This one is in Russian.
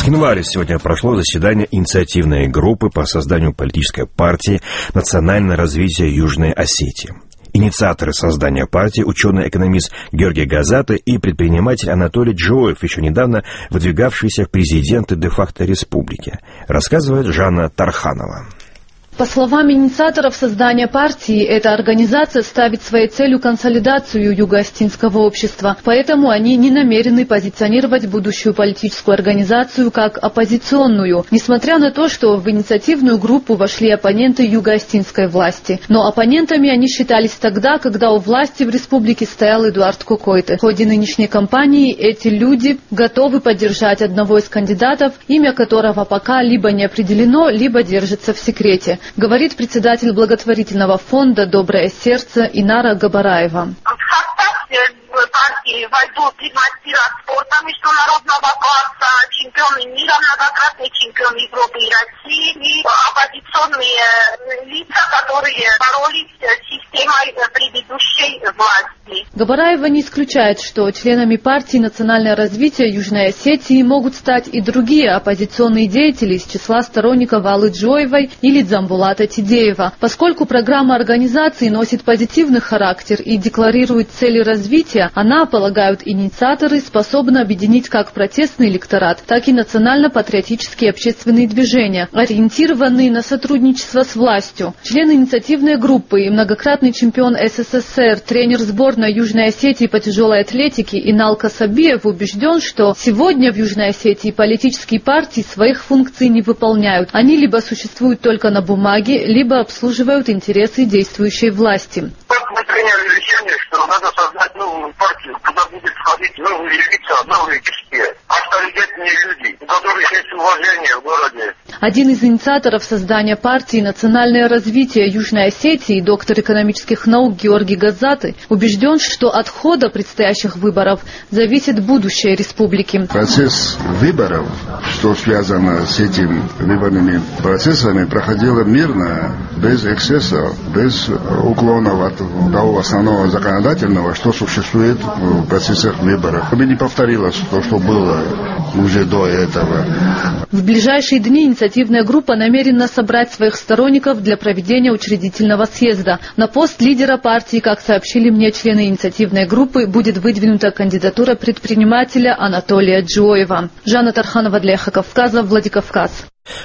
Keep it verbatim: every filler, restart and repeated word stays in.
Цхинвале сегодня прошло заседание инициативной группы по созданию политической партии «Национальное развитие Южной Осетии». Инициаторы создания партии, ученый-экономист Георгий Газаты и предприниматель Анатолий Джоев, еще недавно выдвигавшийся в президенты де-факто республики, рассказывает Жанна Тарханова. По словам инициаторов создания партии, эта организация ставит своей целью консолидацию юго-осетинского общества, поэтому они не намерены позиционировать будущую политическую организацию как оппозиционную, несмотря на то, что в инициативную группу вошли оппоненты юго-осетинской власти. Но оппонентами они считались тогда, когда у власти в республике стоял Эдуард Кокойте. В ходе нынешней кампании эти люди готовы поддержать одного из кандидатов, имя которого пока либо не определено, либо держится в секрете, говорит председатель благотворительного фонда «Доброе сердце» Инара Габараева. В партии войдут и мастера спорта международного класса, чемпионы мира, многократные чемпионы Европы и России, и оппозиционные лица, которые боролись с системой предыдущей власти. Габараева не исключает, что членами партии «Национальное развитие Южной Осетии» могут стать и другие оппозиционные деятели из числа сторонников Аллы Джоевой или Дзамбулата Тидеева. Поскольку программа организации носит позитивный характер и декларирует цели развития, она, полагают инициаторы, способна объединить как протестный электорат, так и национально-патриотические общественные движения, ориентированные на сотрудничество с властью. Член инициативной группы и многократный чемпион СССР, тренер сборной Южной Осетии по тяжелой атлетике Инал Касабиев убежден, что сегодня в Южной Осетии политические партии своих функций не выполняют. Они либо существуют только на бумаге, либо обслуживают интересы действующей власти. Мы приняли решение, что надо создать новую партию, куда будет входить новые лица, новые эксперты, авторитетные люди, у которых есть уважение в городе. Один из инициаторов создания партии «Национальное развитие Южной Осетии», доктор экономических наук Георгий Газаты, убежден, что от хода предстоящих выборов зависит будущее республики. Процесс выборов, что связано с этими выборными процессами, проходил мирно, без эксцессов, без уклонов от того основного законодательного, что существует в процессах выборов. Чтобы не повторилось то, что было уже до этого. В ближайшие дни инициативная группа намерена собрать своих сторонников для проведения учредительного съезда. На пост лидера партии, как сообщили мне члены инициативной группы, будет выдвинута кандидатура предпринимателя Анатолия Джоева. Жанна Тарханова для Эхо Кавказа, Владикавказ.